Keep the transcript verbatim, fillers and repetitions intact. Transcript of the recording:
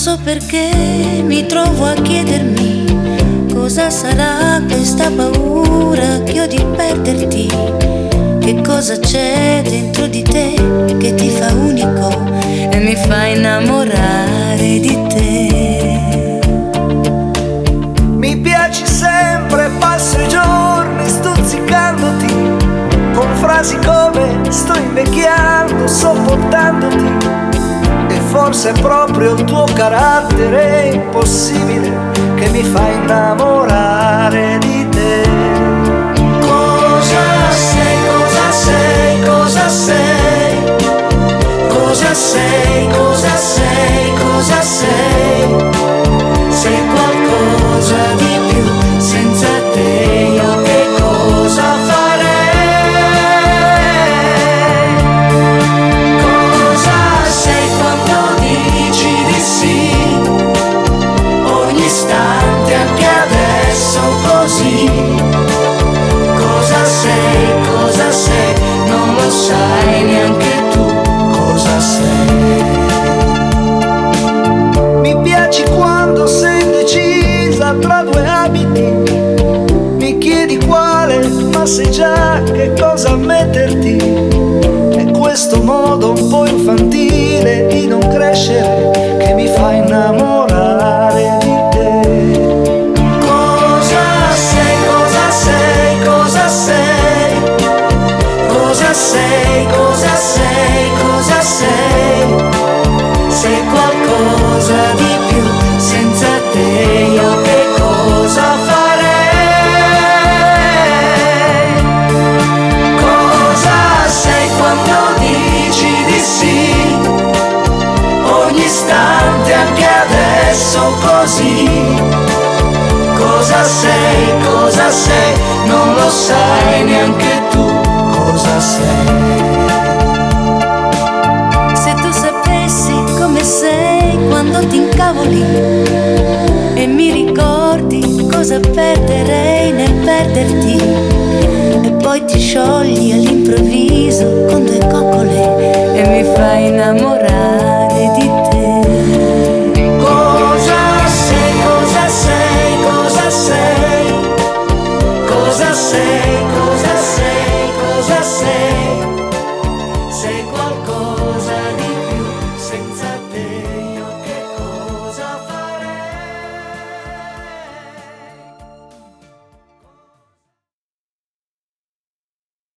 so perché mi trovo a chiedermi cosa sarà questa paura che ho di perderti. Che cosa c'è dentro di te che ti fa unico e mi fa innamorare di te. Mi piaci sempre, passo i giorni stuzzicandoti con frasi come sto invecchiando sopportandoti. E forse è proprio il tuo carattere impossibile che mi fa innamorare di te. Cosa sei, cosa sei, cosa sei? Cosa sei, cosa sei, cosa sei? Sei qualcosa di più, senza te io che cosa farei? Cosa sei quando dici di sì? Ogni istante, anche adesso così. Cosa sei, cosa sei? Non lo sai neanche tu cosa sei. Mi piaci quando sei indecisa tra due abiti. Mi chiedi quale, ma sai già che cosa metterti. È questo modo un po' infantile di non crescere che mi fa innamorare di te. Cosa sei, cosa sei, cosa sei? Cosa sei, cosa sei, cosa sei? Sei qualcosa di più, senza te io che cosa farei? Cosa sei quando dici di sì? Ogni istante, anche adesso così. Cosa sei, cosa sei? Non lo sai neanche tu cosa sei. Se tu sapessi come sei quando ti incavoli e mi ricordi cosa perderei nel perderti, e poi ti sciogli all'improvviso con due coccole e mi fai innamorare